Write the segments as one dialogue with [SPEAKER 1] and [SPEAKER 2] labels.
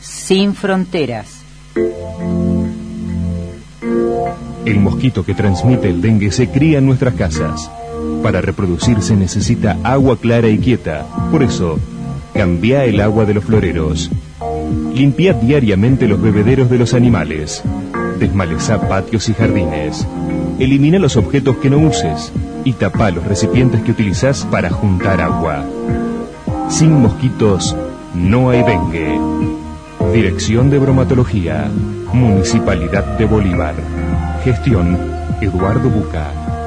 [SPEAKER 1] Sin fronteras.
[SPEAKER 2] El mosquito que transmite el dengue se cría en nuestras casas. Para reproducirse necesita agua clara y quieta. Por eso, cambia el agua de los floreros. Limpia diariamente los bebederos de los animales. Desmalezá patios y jardines. Elimina los objetos que no uses y tapa los recipientes que utilizás para juntar agua. Sin mosquitos no hay dengue. Dirección de Bromatología, Municipalidad de Bolívar. Gestión Eduardo Buca.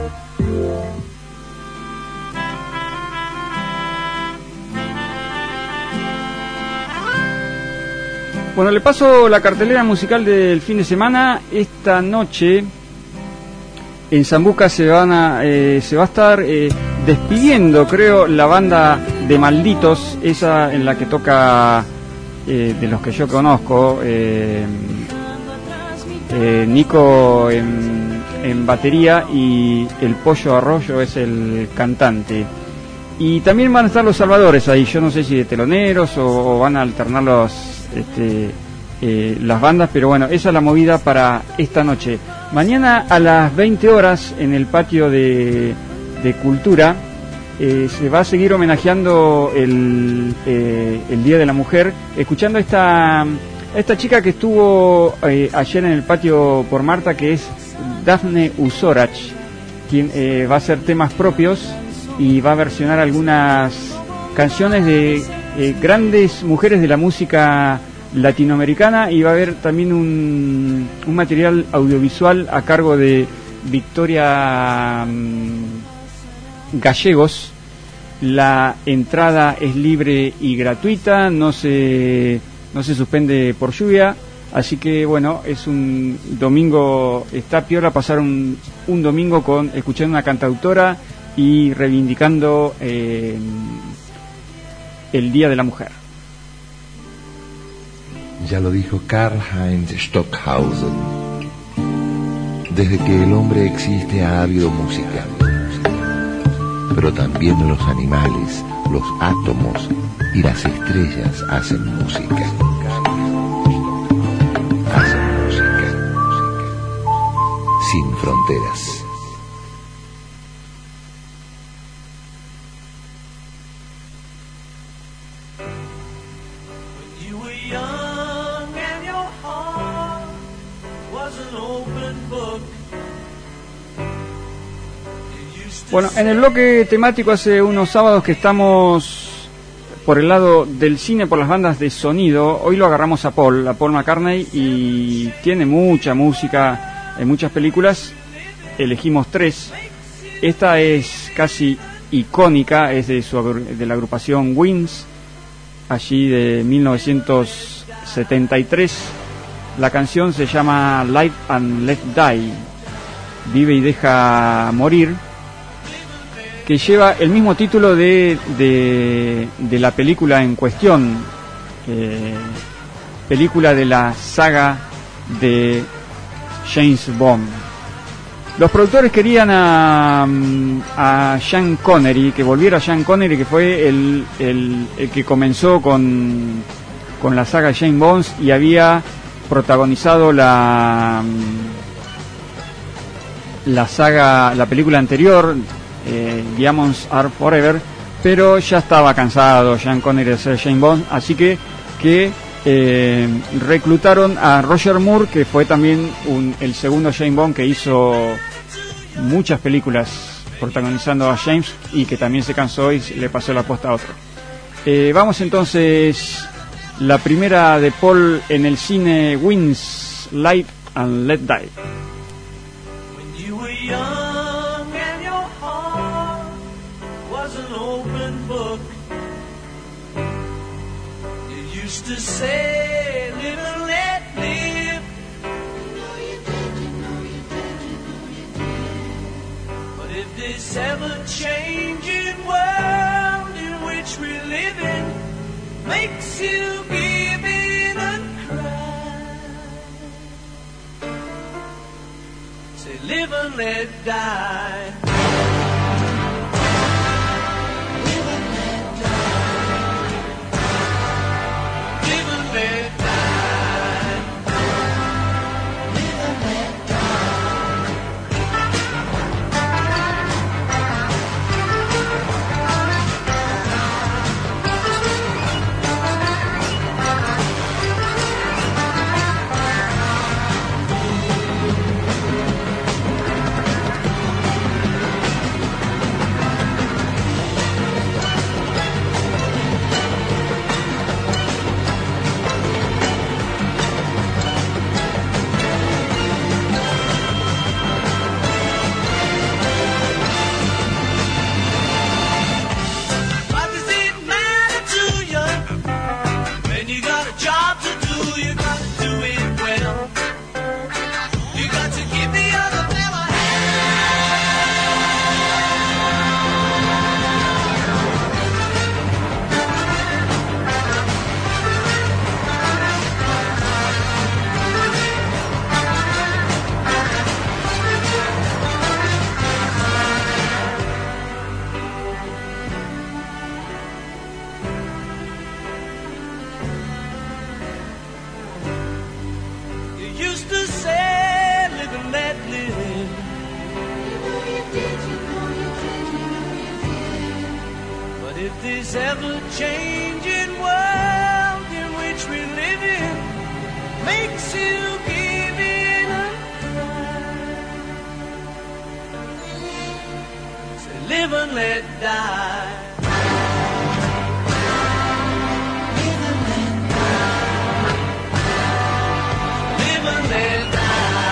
[SPEAKER 3] Bueno, le paso la cartelera musical del fin de semana. Esta noche en Sambuca se va a estar despidiendo, creo, la banda de Malditos, esa en la que toca, de los que yo conozco, Nico en batería y el Pollo Arroyo es el cantante. Y también van a estar los Salvadores ahí, yo no sé si de teloneros o van a alternar las bandas, pero bueno, esa es la movida para esta noche. Mañana a las 20 horas en el patio de Cultura se va a seguir homenajeando el Día de la Mujer, escuchando a esta chica que estuvo ayer en el patio por Marta, que es Dafne Usorach, quien va a hacer temas propios y va a versionar algunas canciones de grandes mujeres de la música latinoamericana, y va a haber también un material audiovisual a cargo de Victoria Gallegos. La entrada es libre y gratuita, no se suspende por lluvia, así que bueno, es un domingo, está piola pasar un domingo escuchando una cantautora y reivindicando el Día de la Mujer.
[SPEAKER 4] Ya lo dijo Karl-Heinz Stockhausen: desde que el hombre existe ha habido música, pero también los animales, los átomos y las estrellas hacen música. Hacen música. Sin fronteras.
[SPEAKER 3] Bueno, en el bloque temático hace unos sábados que estamos por el lado del cine, por las bandas de sonido. Hoy lo agarramos a Paul McCartney, y tiene mucha música en muchas películas. Elegimos 3. Esta es casi icónica, es de la agrupación Wings, allí de 1973. La canción se llama Live and Let Die, Vive y Deja Morir, que lleva el mismo título de la película en cuestión, película de la saga de James Bond. Los productores querían a Sean Connery, que volviera Sean Connery, que fue el que comenzó con la saga de James Bond y había protagonizado la saga, la película anterior, Diamonds Are Forever, pero ya estaba cansado Sean Connery de ser James Bond, así que reclutaron a Roger Moore, que fue también el segundo James Bond, que hizo muchas películas protagonizando a James, y que también se cansó y le pasó la posta a otro. Vamos entonces, la primera de Paul en el cine, Wings, Live and Let Die.
[SPEAKER 5] To say, live and let live. But if this ever-changing world in which we live in makes you give in and cry, say, live and let die. Live and let die. this ever-changing world in which we live in makes you give in a cry. Say, live and let die. Live and let die. Live and let die.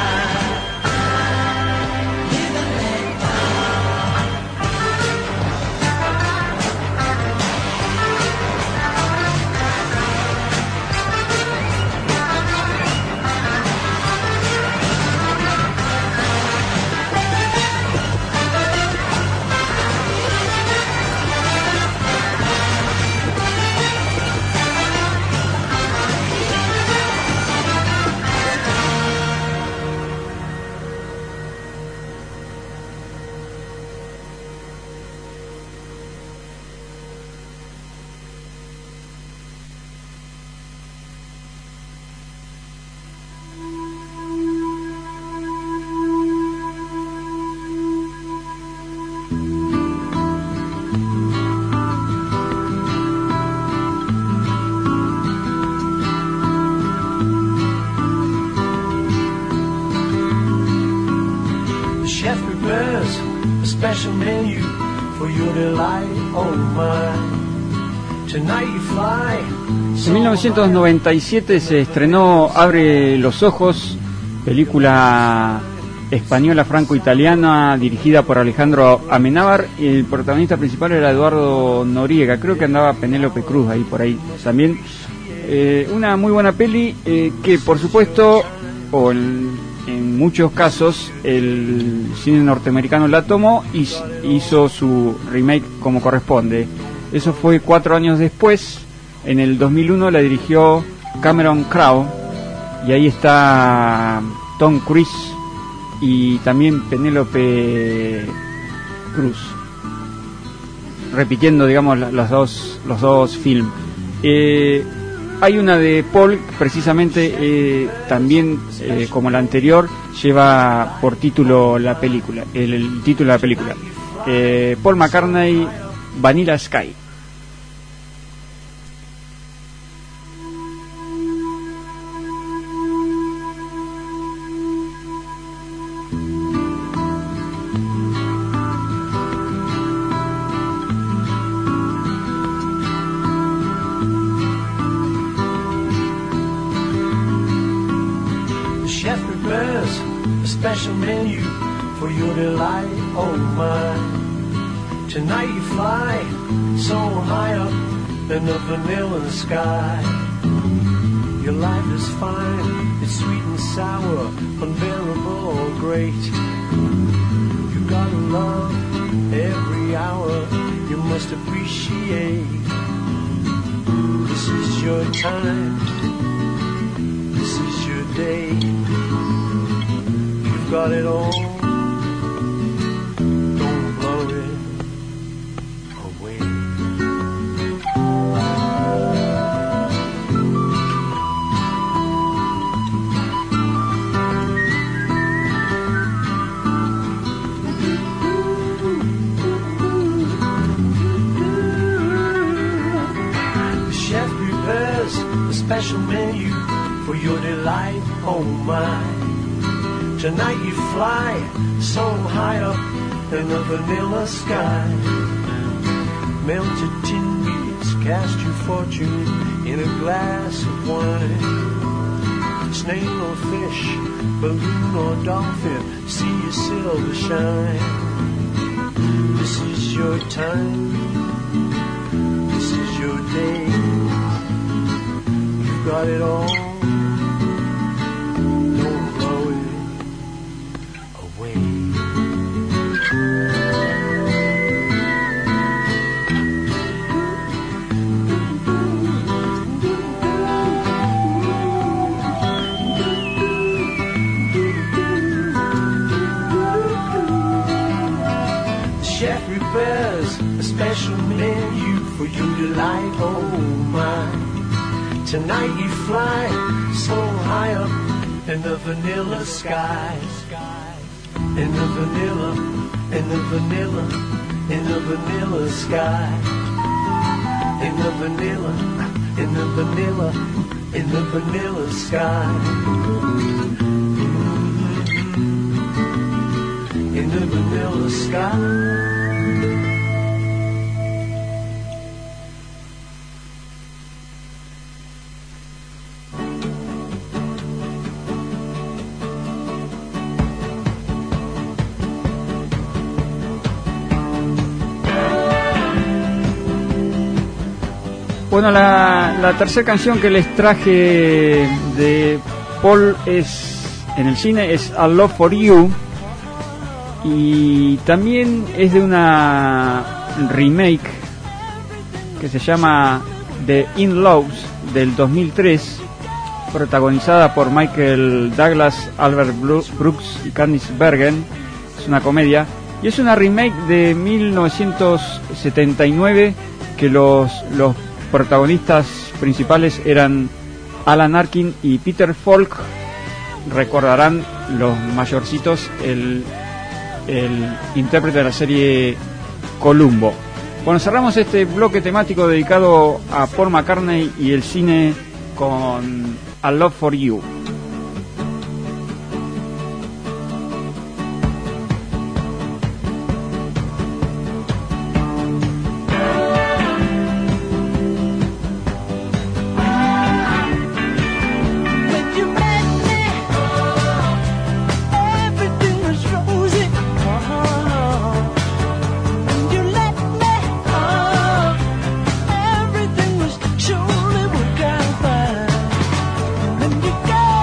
[SPEAKER 5] Special menu for your delight, oh my. Tonight you fly.
[SPEAKER 3] En 1997 se estrenó Abre los ojos, película española franco-italiana dirigida por Alejandro Amenábar, y el protagonista principal era Eduardo Noriega. Creo que andaba Penélope Cruz ahí por ahí también. Una muy buena peli que por supuesto, en muchos casos, el cine norteamericano la tomó y hizo su remake como corresponde. Eso fue 4 años después. En el 2001 la dirigió Cameron Crowe, y ahí está Tom Cruise y también Penélope Cruz, repitiendo, digamos, los dos films. Hay una de Paul, precisamente, también como la anterior, lleva por título la película, el título de la película. Paul McCartney, Vanilla Sky.
[SPEAKER 5] Special menu for your delight, oh my. Tonight you fly so high up in the vanilla sky. Your life is fine, it's sweet and sour, unbearable or great. You gotta love every hour, you must appreciate. This is your time, this is your day. Got it all, don't blow it away. The chef prepares a special menu for your delight, oh my. Tonight you fly so high up in the vanilla sky. Melted tin beads cast your fortune in a glass of wine. Snail or fish, balloon or dolphin, see your silver shine. This is your time, this is your day. You've got it all. Delight, oh my. Tonight you fly so high up in the vanilla sky. In the vanilla, in the vanilla, in the vanilla sky. in the vanilla, in the vanilla, in the vanilla sky. In the vanilla sky.
[SPEAKER 3] Bueno, la tercera canción que les traje de Paul en el cine es A Love for You, y también es de una remake que se llama The In-Laws del 2003, protagonizada por Michael Douglas, Albert Brooks y Candice Bergen. Es una comedia y es una remake de 1979 que los protagonistas principales eran Alan Arkin y Peter Falk. Recordarán los mayorcitos el intérprete de la serie Columbo. Bueno, cerramos este bloque temático dedicado a Paul McCartney y el cine con A Love for You.
[SPEAKER 6] Go!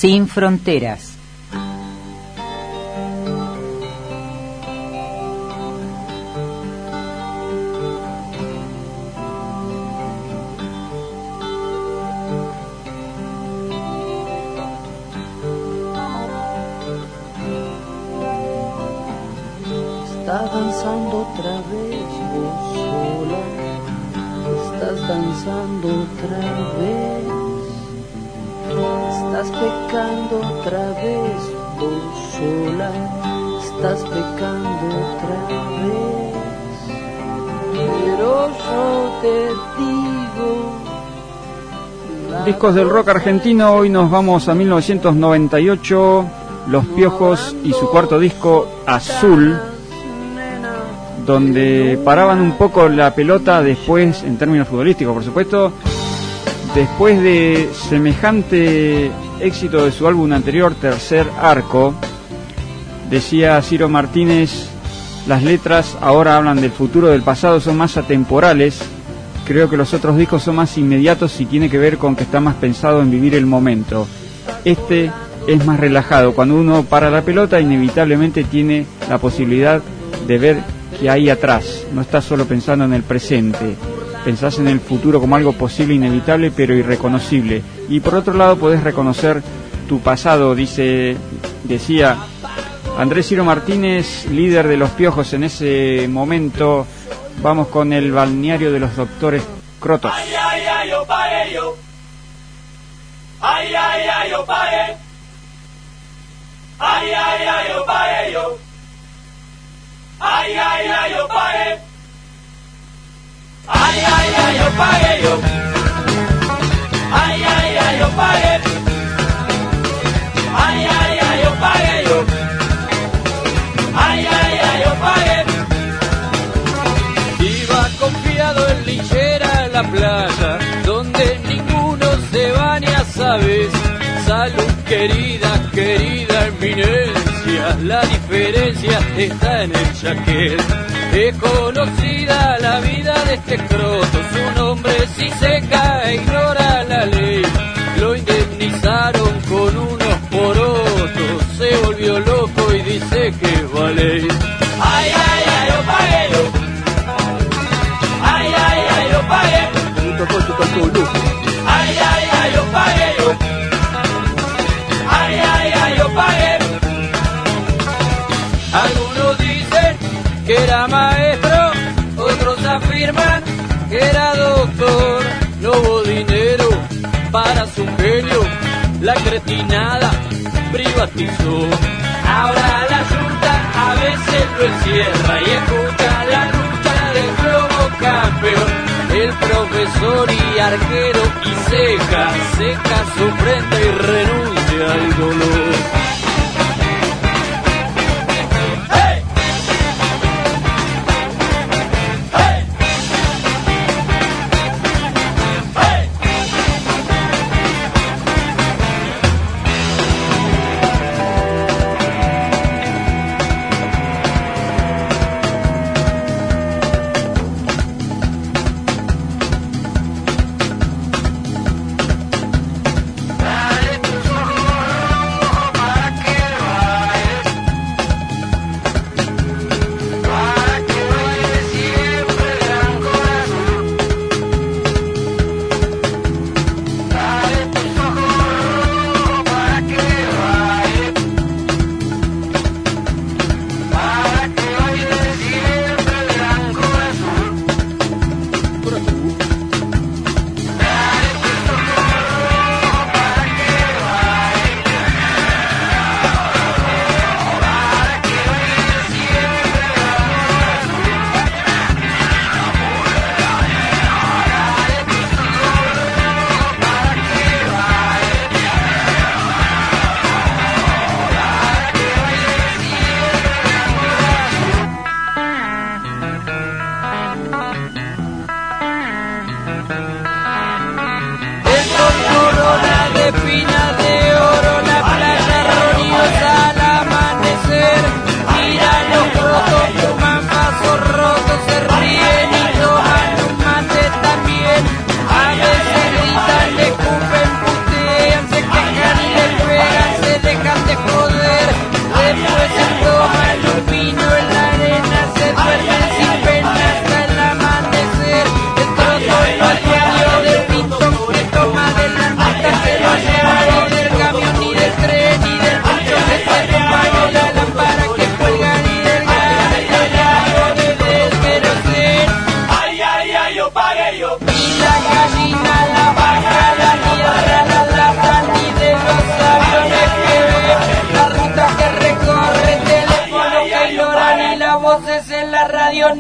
[SPEAKER 1] Sin fronteras.
[SPEAKER 6] Estás danzando otra vez vos sola, estás danzando otra vez, estás pecando otra vez vos sola, estás pecando otra vez, pero yo te digo.
[SPEAKER 3] Discos del rock argentino, hoy nos vamos a 1998, Los Piojos y su cuarto disco, Azul, donde paraban un poco la pelota después, en términos futbolísticos por supuesto, después de semejante éxito de su álbum anterior, Tercer Arco. Decía Ciro Martínez, las letras ahora hablan del futuro, del pasado, son más atemporales. Creo que los otros discos son más inmediatos y tiene que ver con que está más pensado en vivir el momento. Este es más relajado. Cuando uno para la pelota, inevitablemente tiene la posibilidad de ver que hay atrás. No estás solo pensando en el presente, pensás en el futuro como algo posible, inevitable, pero irreconocible. Y por otro lado podés reconocer tu pasado, decía Andrés Ciro Martínez, líder de Los Piojos en ese momento. Vamos con el balneario de los doctores Crotos.
[SPEAKER 7] Ay, ay, ay, yo pagué yo. Ay, ay, ay, yo pagué. Ay, ay, ay, yo pagué yo. Ay, ay, ay, yo pagué. Ay, ay, ay, yo pagué yo. Ay, ay, ay, yo pagué. Ay, ay, ay, yo pagué yo. Ay, ay, ay, yo pagué. Iba confiado en Linchera, la playa, donde ninguno se baña, sabes. Salud, querida, querida eminencia, la diferencia está en el chaquet. Es conocida la vida de este croto, su nombre si seca e ignora la ley. Lo indemnizaron con unos porotos, se volvió loco y dice que vale. Ay, ay, ay, yo pagué yo. Ay, ay, ay, yo pagué. Ay, ay, ay, yo pagué yo. Ay, ay, ay, yo pagué. Algunos dicen que era maestro, otros afirman que era doctor. No hubo dinero para su genio, la cretinada privatizó. Ahora la Junta a veces lo encierra y escucha la lucha del globo campeón. El profesor y arquero y seca su frente y renuncia al dolor. ¡Hey! ¡Hey! ¡Hey!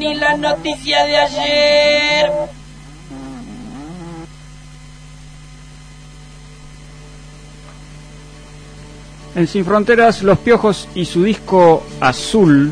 [SPEAKER 7] ni la noticia de ayer.
[SPEAKER 3] En Sin Fronteras, Los Piojos y su disco Azul.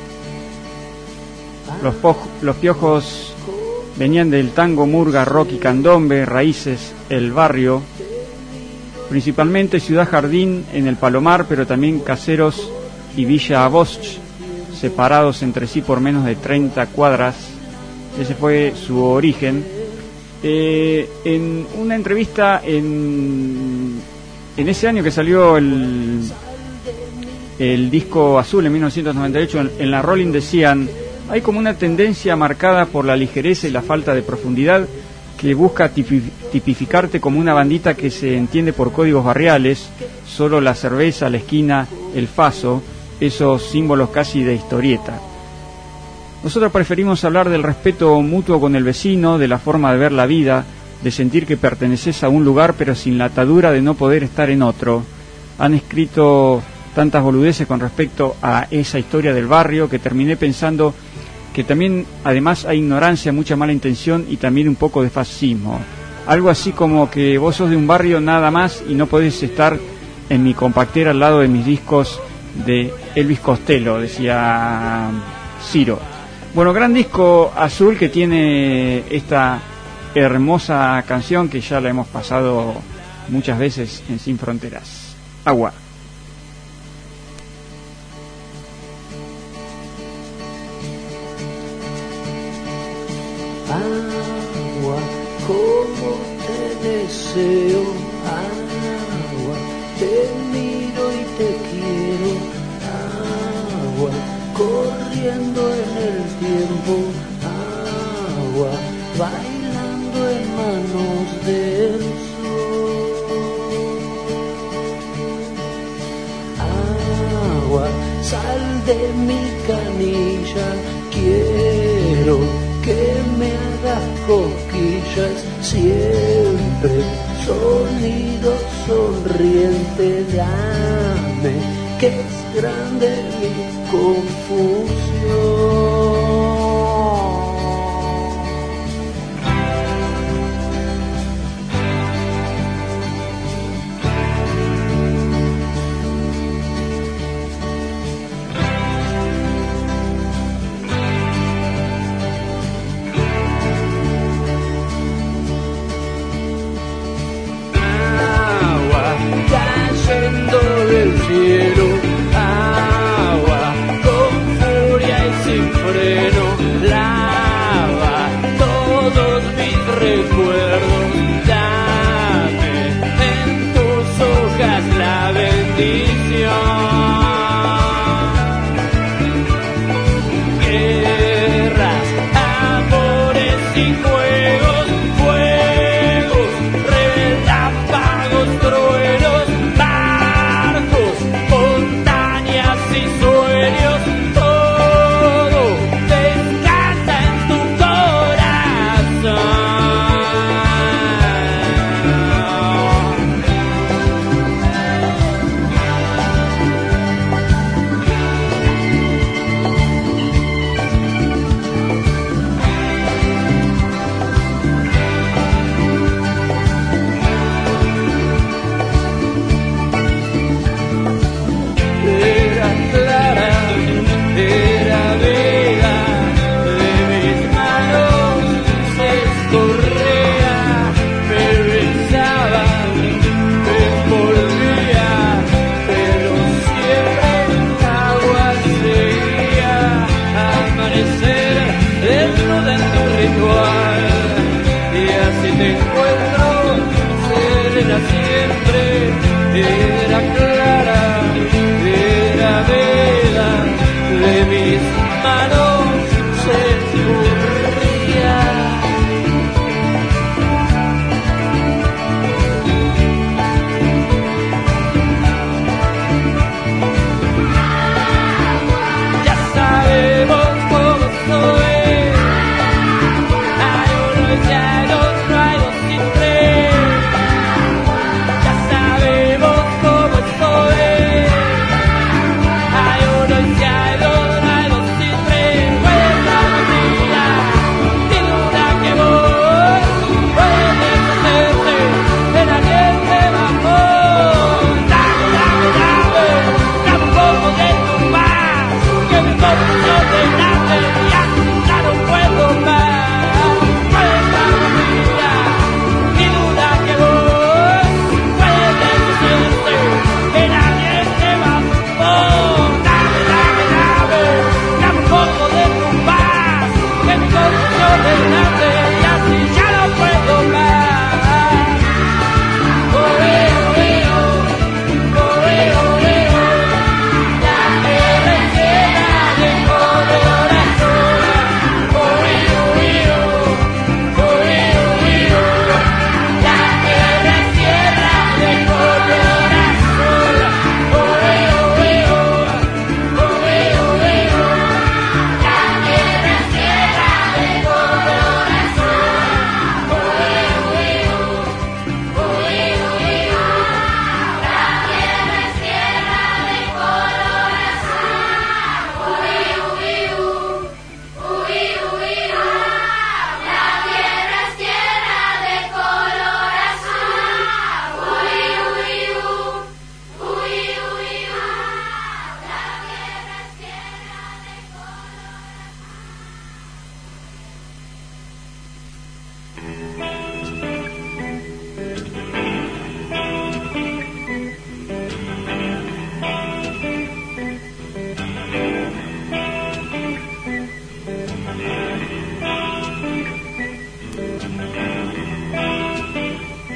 [SPEAKER 3] Los Piojos venían del tango, murga, rock y candombe, raíces, el barrio, principalmente Ciudad Jardín en el Palomar, pero también Caseros y Villa Bosch, separados entre sí por menos de 30 cuadras. Ese fue su origen. En una entrevista en ese año que salió el disco Azul, en 1998, en la Rolling decían: hay como una tendencia marcada por la ligereza y la falta de profundidad que busca tipificarte como una bandita que se entiende por códigos barriales, solo la cerveza, la esquina, el faso, esos símbolos casi de historieta. Nosotros preferimos hablar del respeto mutuo con el vecino, de la forma de ver la vida, de sentir que perteneces a un lugar pero sin la atadura de no poder estar en otro. Han escrito tantas boludeces con respecto a esa historia del barrio que terminé pensando que también además hay ignorancia, mucha mala intención y también un poco de fascismo. Algo así como que vos sos de un barrio nada más y no podés estar en mi compactera al lado de mis discos de Elvis Costello, decía Ciro. Bueno, gran disco Azul, que tiene esta hermosa canción que ya la hemos pasado muchas veces en Sin Fronteras. Agua.
[SPEAKER 6] Agua, como te deseo, agua, te miro y te quiero, agua, corriendo en el tiempo, agua, bailando en manos del sol. Agua, sal de mi canilla, quiero que me hagas cosquillas siempre, sonido sonriente, dame, que es grande mi confusión.
[SPEAKER 7] Del cielo, agua con furia y sin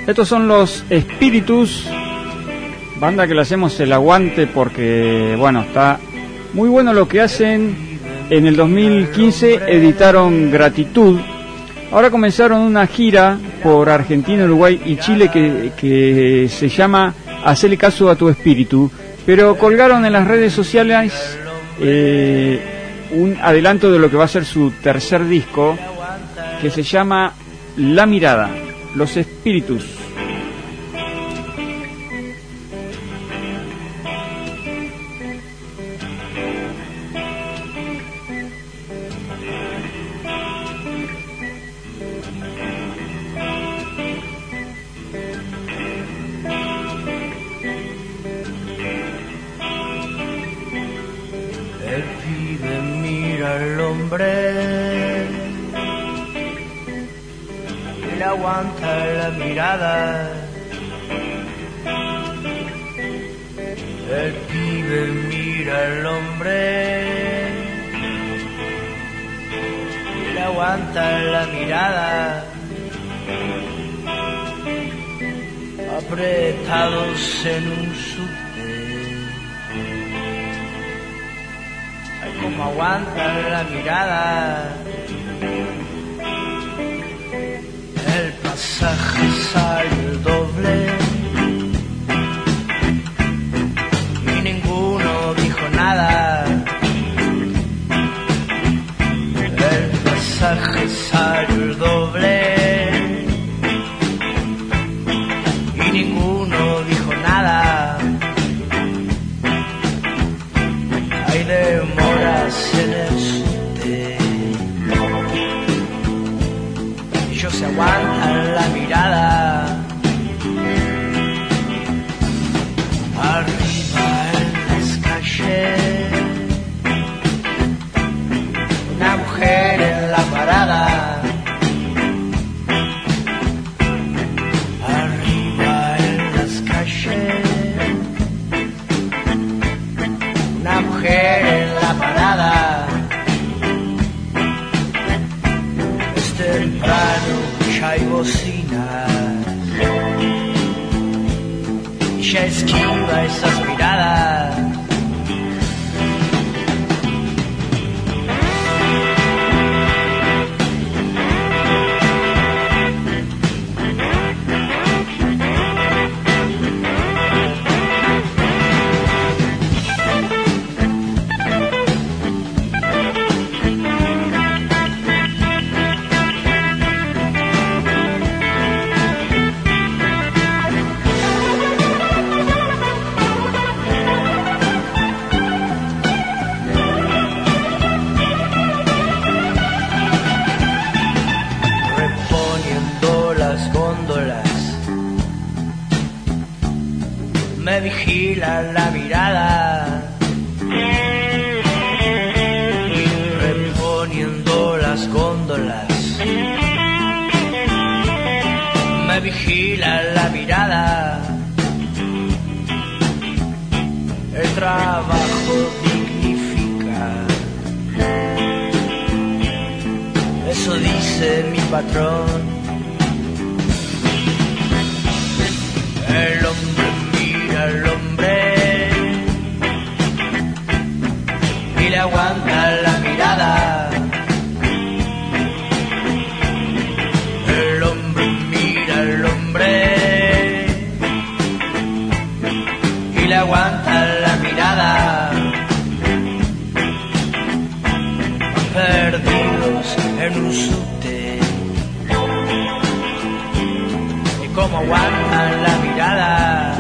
[SPEAKER 3] Estos son los Espíritus, banda que le hacemos el aguante porque, bueno, está muy bueno lo que hacen. En el 2015 editaron Gratitud. Ahora comenzaron una gira por Argentina, Uruguay y Chile que se llama Hacele caso a tu espíritu, pero colgaron en las redes sociales un adelanto de lo que va a ser su tercer disco, que se llama La Mirada, Los Espíritus.
[SPEAKER 5] El pibe mira al hombre y le aguanta la mirada. El pibe mira al hombre y le aguanta la mirada. Apretados en un subte, como aguanta la mirada. El pasaje sale doble y ninguno dijo nada. El pasaje sale doble y ninguno dijo nada. Hay demoras en el subte y ellos se aguantan la mirada. Arriba en las calles, una mujer en la parada. Arriba en las calles, una mujer en la parada. Es temprano, ya hay bocinas y ya esquiva esas miradas. Me vigila la mirada, reponiendo las góndolas. Me vigila la mirada. El trabajo dignifica, eso dice mi patrón. El hombre mira al hombre y le aguanta la mirada. El hombre mira al hombre y le aguanta la mirada. Perdidos en un subte y como aguantan la mirada.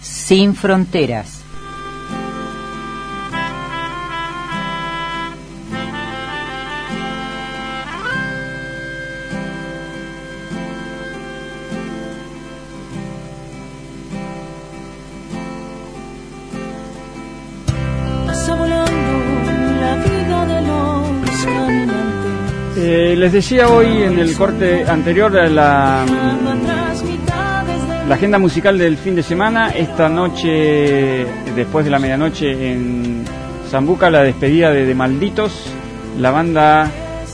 [SPEAKER 1] Sin fronteras.
[SPEAKER 3] Les decía hoy en el corte anterior la agenda musical del fin de semana. Esta noche, después de la medianoche, en Zambuca, la despedida de Malditos, la banda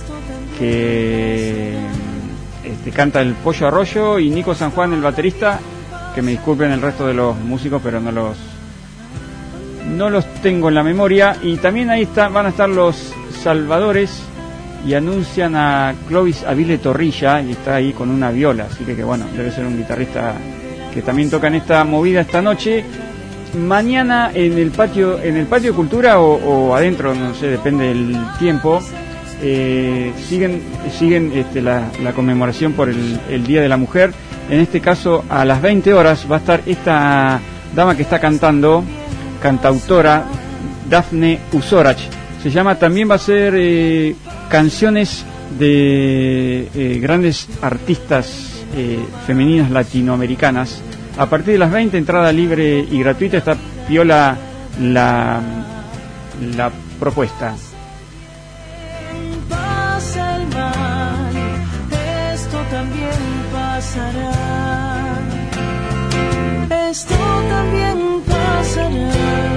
[SPEAKER 3] que canta el Pollo Arroyo, y Nico San Juan, el baterista, que me disculpen el resto de los músicos, pero no los tengo en la memoria. Y también ahí van a estar los Salvadores, y anuncian a Clovis Avile Torrilla, y está ahí con una viola, así que bueno, debe ser un guitarrista que también toca en esta movida esta noche. Mañana en el patio de Cultura o adentro, no sé, depende del tiempo, siguen la conmemoración por el Día de la Mujer. En este caso, a las 20 horas va a estar esta dama que está cantando, cantautora Dafne Usorach. Se llama, también va a ser canciones de grandes artistas femeninas latinoamericanas. A partir de las 20, entrada libre y gratuita. Está piola la propuesta.
[SPEAKER 6] Pasa el mal, esto también pasará. Esto también pasará.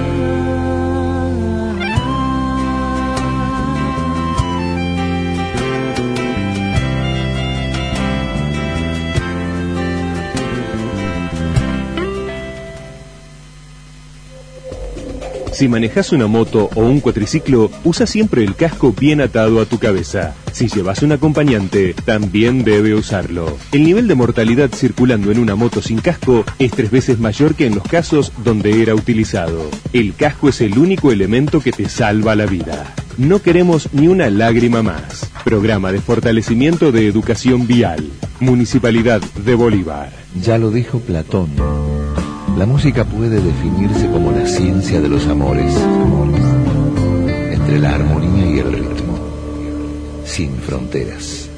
[SPEAKER 2] Si manejas una moto o un cuatriciclo, usa siempre el casco bien atado a tu cabeza. Si llevas un acompañante, también debe usarlo. El nivel de mortalidad circulando en una moto sin casco es 3 veces mayor que en los casos donde era utilizado. El casco es el único elemento que te salva la vida. No queremos ni una lágrima más. Programa de fortalecimiento de educación vial. Municipalidad de Bolívar.
[SPEAKER 4] Ya lo dijo Platón. La música puede definirse como la ciencia de los amores, entre la armonía y el ritmo, sin fronteras.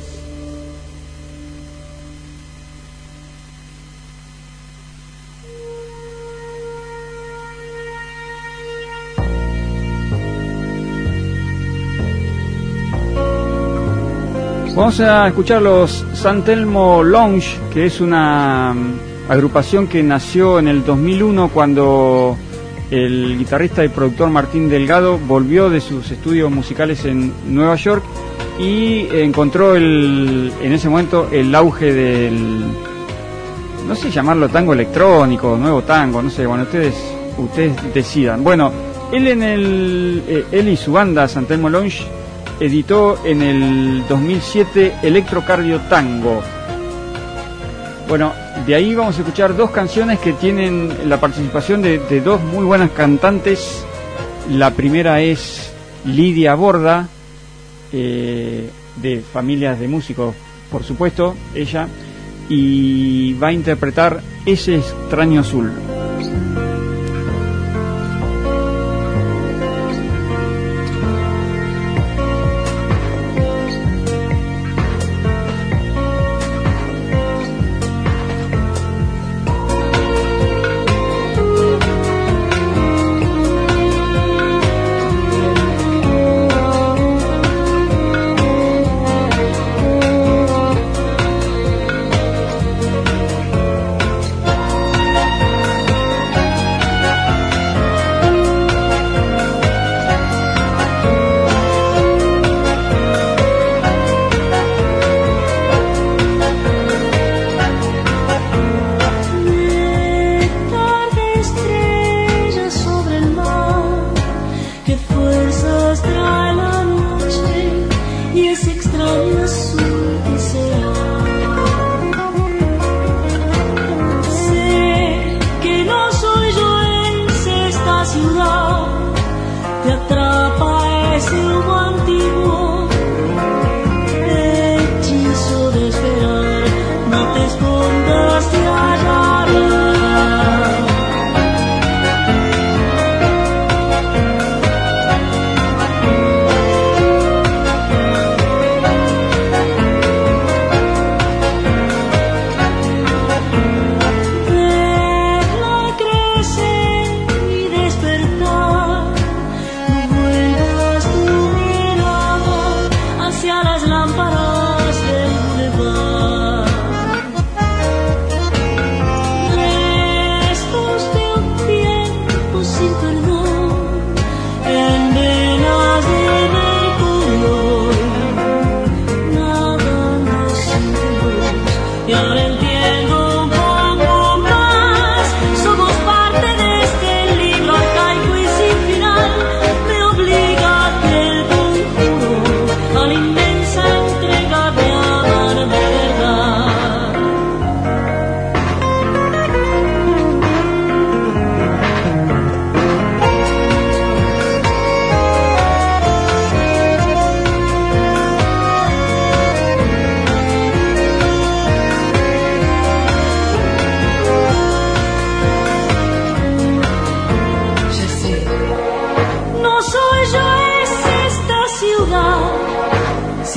[SPEAKER 3] Vamos a escuchar los San Telmo Lounge, que es una agrupación que nació en el 2001 cuando el guitarrista y productor Martín Delgado volvió de sus estudios musicales en Nueva York y encontró en ese momento el auge del, no sé llamarlo tango electrónico, nuevo tango, no sé, bueno, ustedes decidan. Bueno, él y su banda San Telmo Lounge editó en el 2007 Electrocardio Tango. Bueno, de ahí vamos a escuchar 2 canciones que tienen la participación de 2 muy buenas cantantes. La primera es Lidia Borda, de Familias de Músicos, por supuesto, ella, y va a interpretar Ese extraño azul.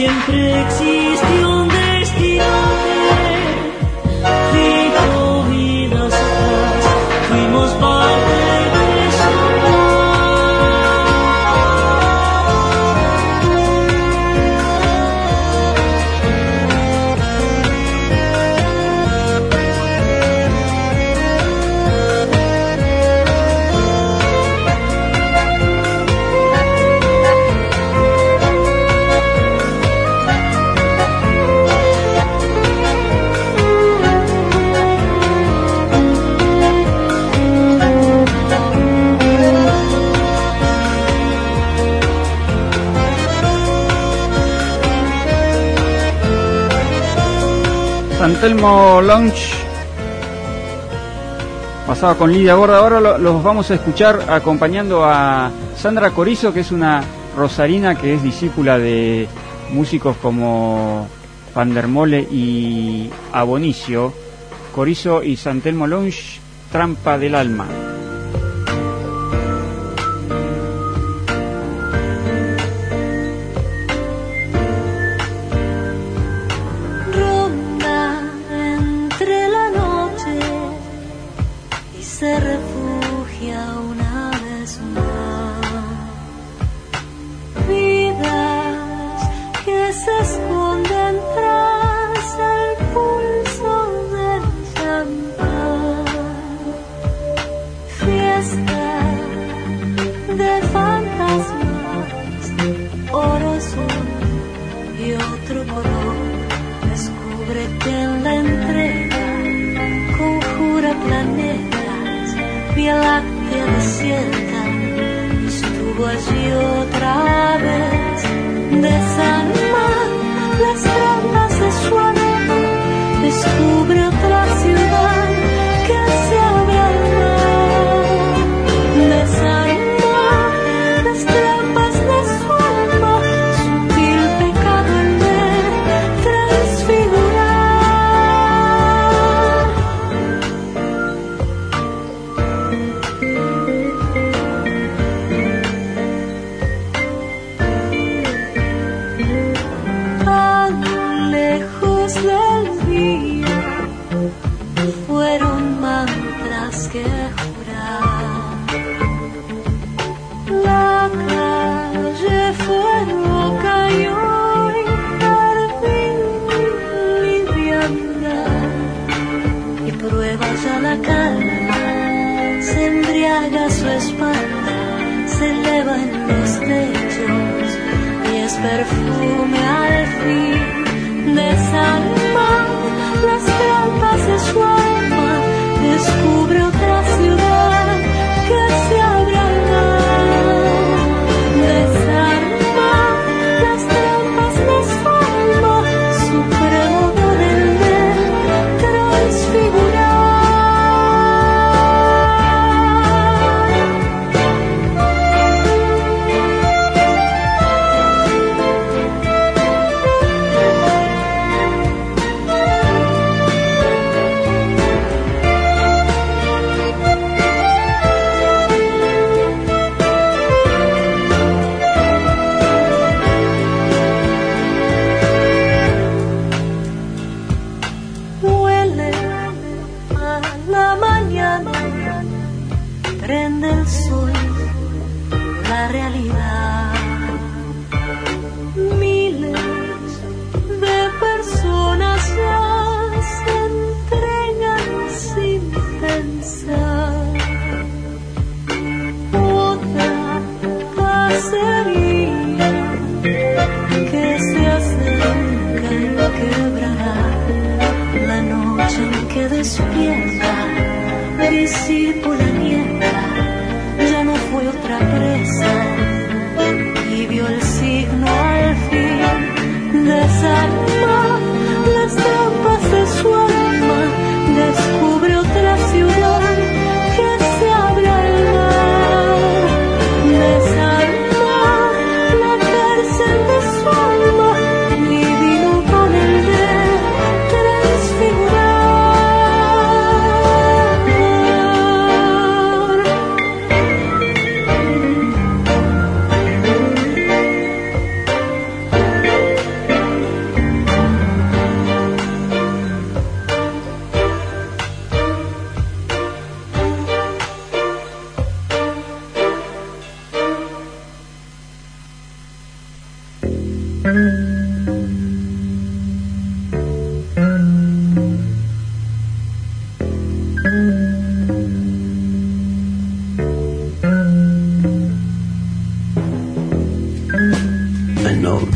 [SPEAKER 6] siempre existe un destino que dijo vidas atrás, fuimos parte de eso.
[SPEAKER 3] San Telmo Lounge pasaba con Lidia Borda. Ahora los vamos a escuchar acompañando a Sandra Corizo, que es una rosarina que es discípula de músicos como Vandermole y Abonicio. Corizo y San Telmo Lounge, Trampa del Alma.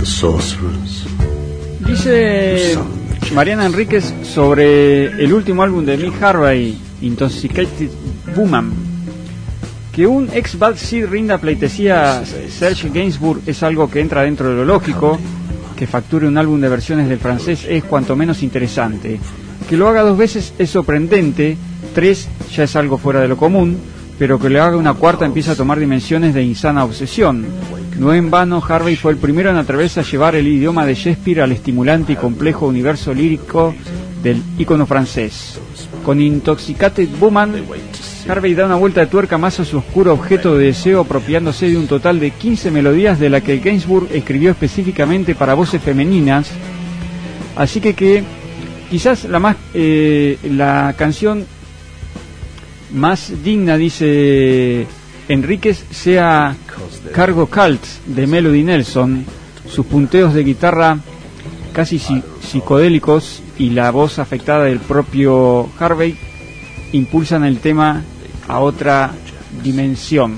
[SPEAKER 8] the sorcerers.
[SPEAKER 3] Dice Mariana Enríquez sobre el último álbum de Mick Harvey, Intoxicated Woman, que un ex Bad Seed rinda pleitesía a Serge Gainsbourg es algo que entra dentro de lo lógico. Que facture un álbum de versiones del francés es cuanto menos interesante. Que lo haga 2 veces es sorprendente, 3 ya es algo fuera de lo común, pero que lo haga una cuarta empieza a tomar dimensiones de insana obsesión. No en vano, Harvey fue el primero en atreverse a llevar el idioma de Shakespeare al estimulante y complejo universo lírico del ícono francés. Con Intoxicated Woman, Harvey da una vuelta de tuerca más a su oscuro objeto de deseo, apropiándose de un total de 15 melodías de la que Gainsbourg escribió específicamente para voces femeninas. Así que quizás la canción más digna, dice Enríquez, sea Cargo Cult de Melody Nelson. Sus punteos de guitarra casi psicodélicos y la voz afectada del propio Harvey impulsan el tema a otra dimensión.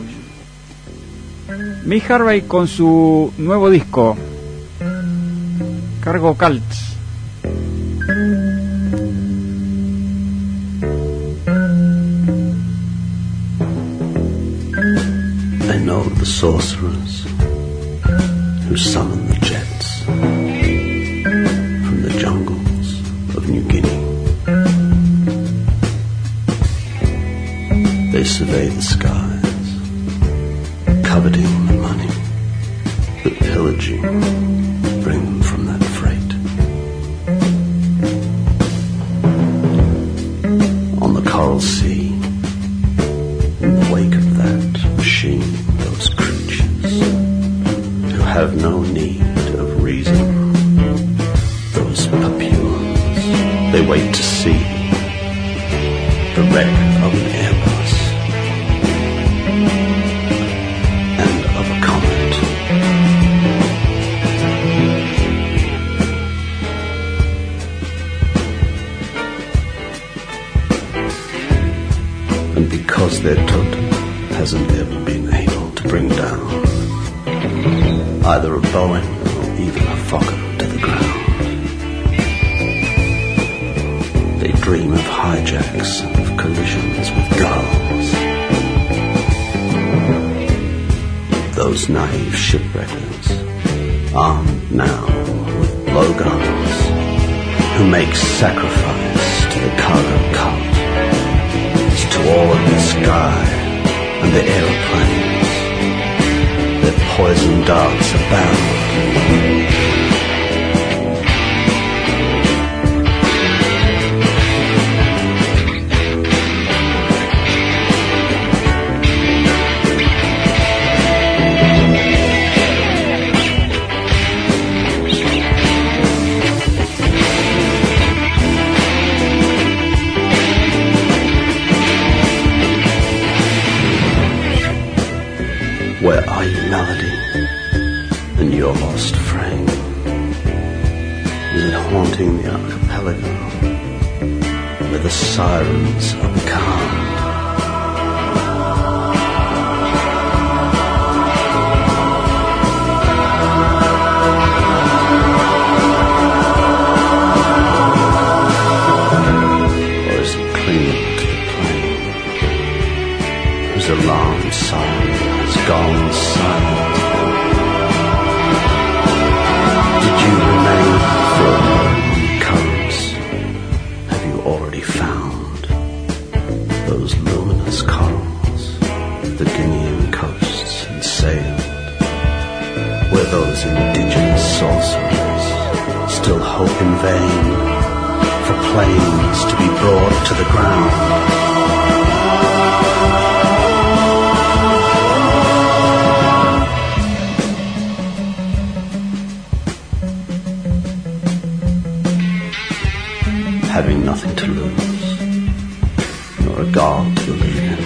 [SPEAKER 3] Mick Harvey con su nuevo disco Cargo Cult.
[SPEAKER 8] I know the sorcerers who summon the jets from the jungles of New Guinea. They survey the skies, coveting the money that pillaging bring from that freight. On the coral sea, in the wake of that machine, those creatures who have no need of reason, those papuans, they wait to see the wreck of an Airbus and of a comet. And because their totem hasn't ever been able to bring down either a Boeing or even a Fokker to the ground, they dream of hijacks and of collisions with girls. Those naive shipwreckers, armed now with blowguns, who make sacrifice to the cargo cult, to all of the sky and the aeroplanes. Their poison darts abound. Where are you, melody, and your lost frame? Is it haunting the archipelago where the sirens are calm? Or is it clinging to the plane whose alarm siren has gone silent? Did you remain for a moment on the currents? Have you already found those luminous corals, the Guinean coasts, and sailed where those indigenous sorcerers still hope in vain for planes to be brought to the ground? Having nothing to lose, nor a God to believe in,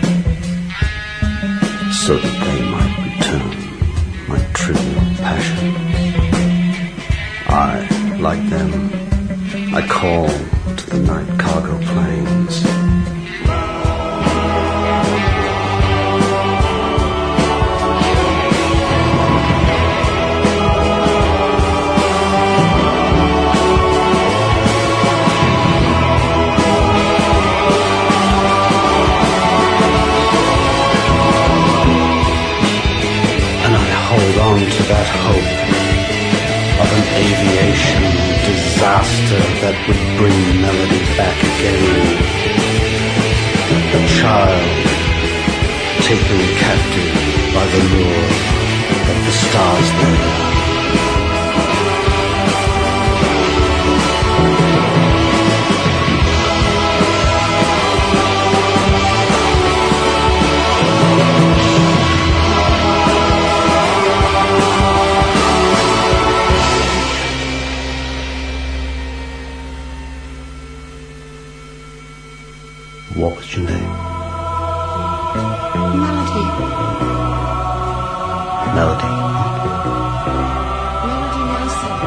[SPEAKER 8] so that they might return my trivial passions. I, like them, I call to the night cargo planes. that would bring melody back again. A child taken captive by the lure of the stars there. What was your name?
[SPEAKER 9] Melody.
[SPEAKER 8] Melody.
[SPEAKER 9] Melody Nelson.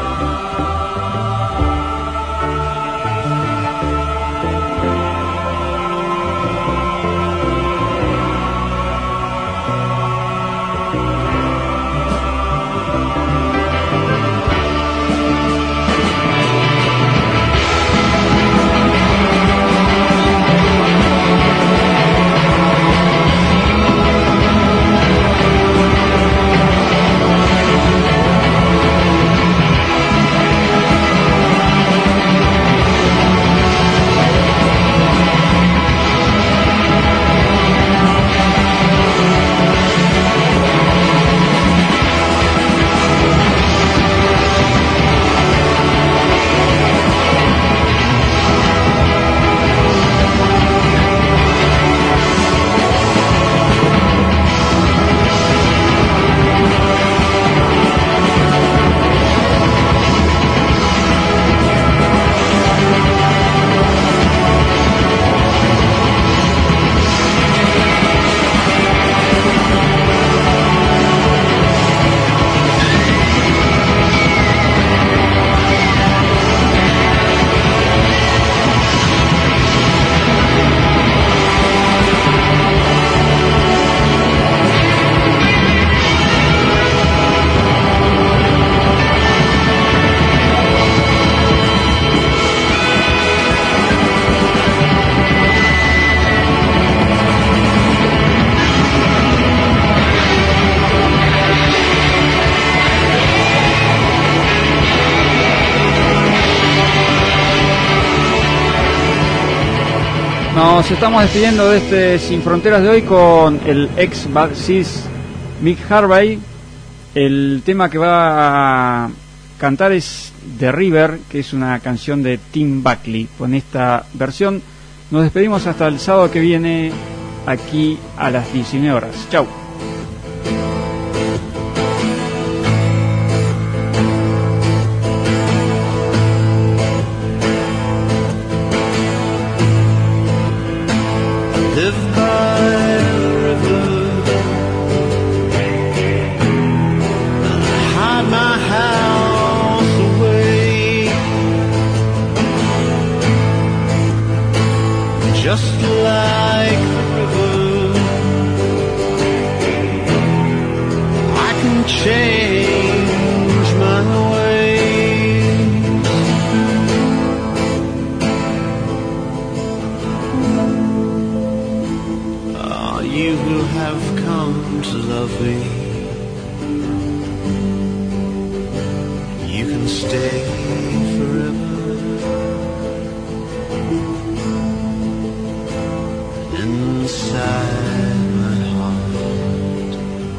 [SPEAKER 3] Nos estamos despidiendo de este Sin Fronteras de hoy con el ex Bad Seeds Mick Harvey. El tema que va a cantar es The River, que es una canción de Tim Buckley. Con esta versión nos despedimos hasta el sábado que viene aquí a las 19 horas. Chau.
[SPEAKER 5] Live by the river and hide my house away, just like the river. I can change my ways. You who have come to love me, you can stay forever inside my heart,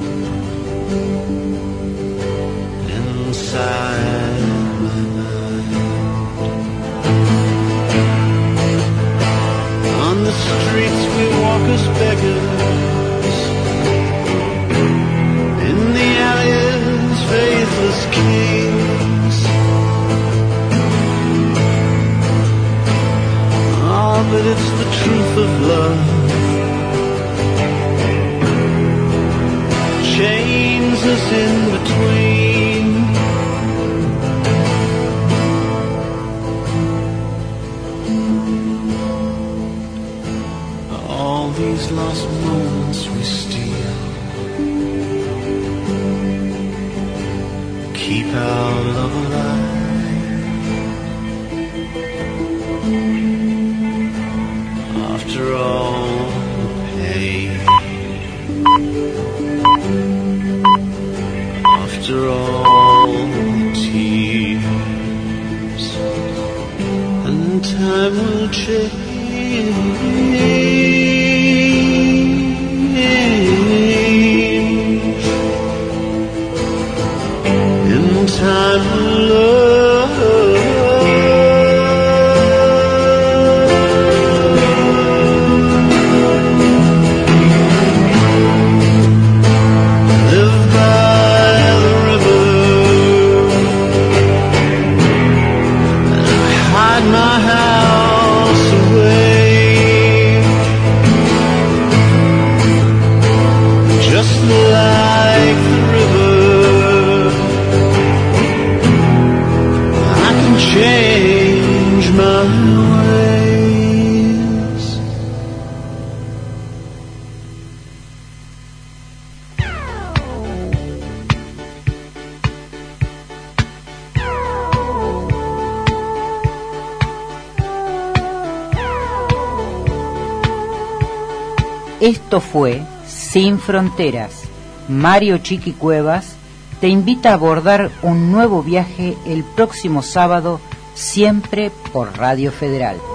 [SPEAKER 5] inside my mind. On the streets we walk as beggars, in the alleys faithless kings. Ah, but it's the truth of love, chains us in between. All these lost moments we steal, keep our love alive. After all the pain, after all the tears, in time of love. Live by the river, and I hide my house away, just like the river. I can change my ways.
[SPEAKER 1] Esto fue Sin Fronteras. Mario Chiqui Cuevas te invita a abordar un nuevo viaje el próximo sábado, siempre por Radio Federal.